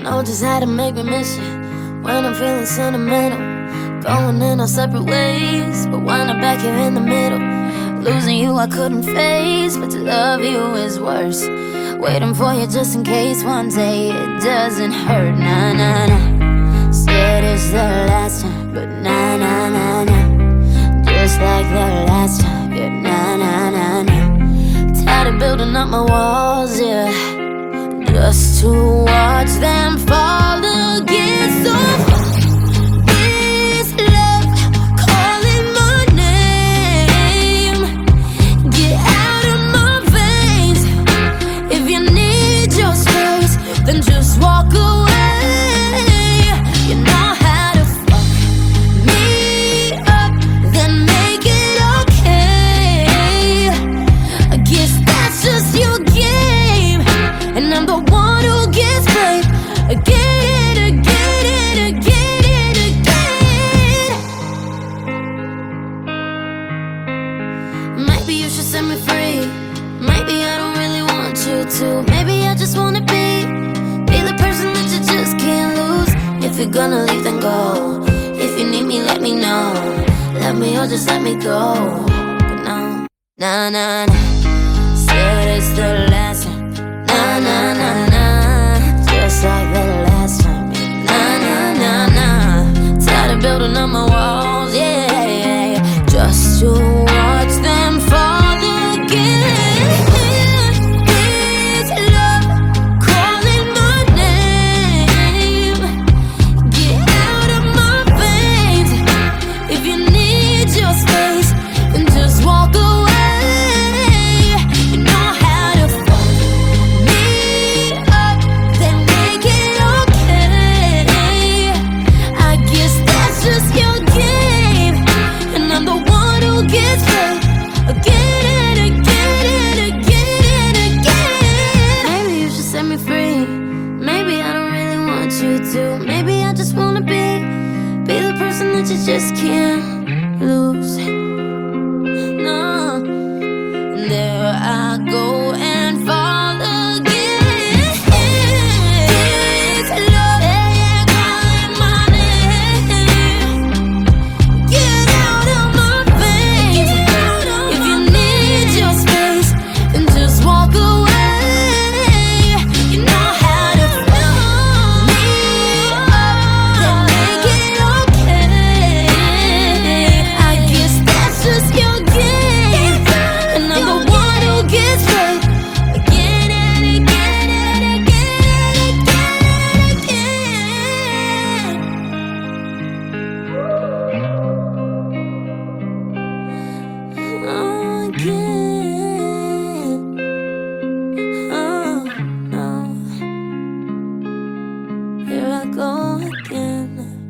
Know just how to make me miss you when I'm feeling sentimental. Going in our separate ways, but wind up back here in the middle. Losing you I couldn't face, but to love you is worse. Waiting for you just in case one day it doesn't hurt. Nah, nah, nah. Said it's the last time, but nah, nah, nah, nah. Just like the last time, yeah, nah, nah, nah, nah. Tired of building up my walls, yeah, just to watch them fall again. So is love calling my name? Get out of my veins. If you need your space, then just walk away. You know how to fuck me up, then make it okay. I guess that's just your game, and I'm the one who gets played again, again, and again, and again. Maybe you should set me free. Maybe I don't really want you to. Maybe I just wanna be the person that you just can't lose. If you're gonna leave, then go. If you need me, let me know. Let me or just let me go. But no, nah, nah, nah. Said it's the last time. Nah, nah, nah, nah. Just like the last time. Nah, nah, nah, nah. Tired of building up my walls, yeah, just to watch them fall again. Is love calling my name? Get out of my veins. If you need your space, then just walk away. You know how to fuck me up, then make it okay. I guess that's just your game, and I'm the one who gets played again, and again, and again, and again. Maybe you should set me free. Maybe I don't really want you to. Maybe I just wanna be the person that you just can't lose. No, there I go and fall again. It's love, yeah, calling my name. Get out of my veins. If you need your space, then just walk away. You know how to fill me up, then make it okay. I guess that's just your game, and I'm the one who gets played again, and again, and again, and again, and again. Oh, no. Here I go again.